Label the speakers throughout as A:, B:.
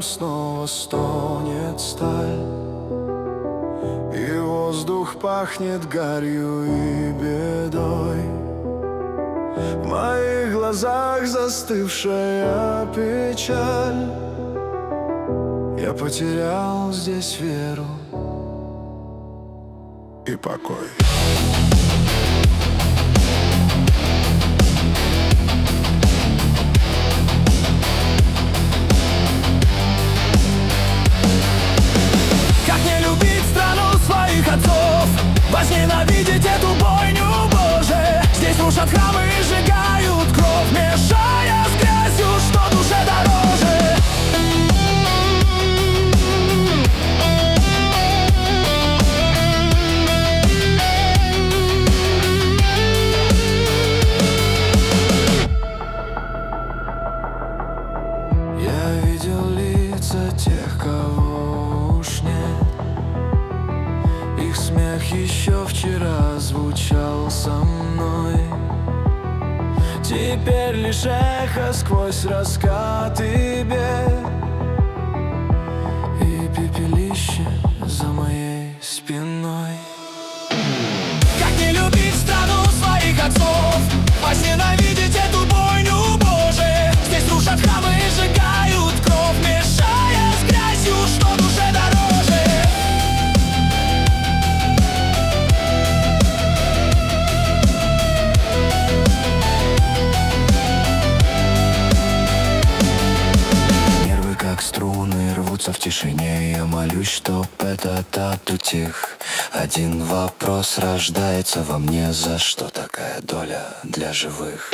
A: рядом снова стонет сталь, и воздух пахнет гарью и бедой. В моих глазах застывшая печаль. Я потерял здесь веру и покой.
B: Как не любить страну своих отцов, возненавидеть эту бойню, Боже. Здесь рушат храмы и сжигают кровь, мешая с грязью, что душе дороже.
A: Я видел лица тех, кого уж нет. Их смех еще вчера звучал со мной. Теперь лишь эхо сквозь раскаты бед и пепелище за моей спиной.
B: Как не любить страну своих отцов, возненавидеть эту бойню, Боже. Здесь рушат храмы и сжигают кровь, мешая с грязью, что душе дороже.
A: Нервы как струны рвутся в тишине. Я молюсь, чтоб этот ад утих. Один вопрос рождается во мне: за что такая доля для живых?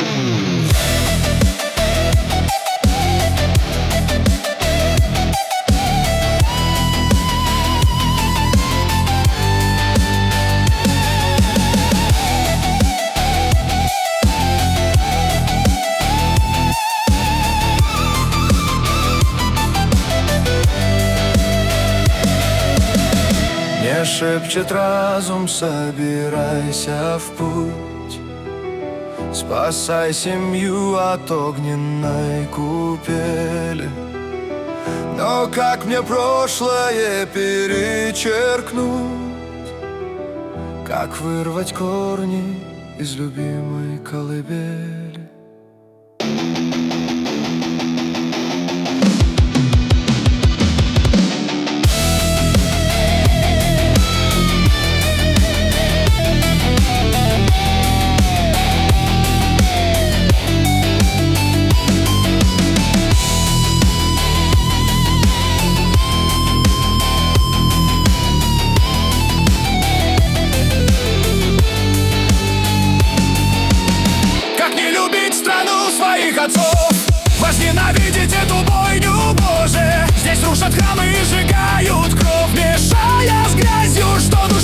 A: Мне шепчет разум: собирайся в путь, спасай семью от огненной купели. Но как мне прошлое перечеркнуть? Как вырвать корни из любимой колыбели?
B: Своих отцов, возненавидеть эту бойню, Боже. Здесь рушат храмы и сжигают кровь, мешая с грязью, что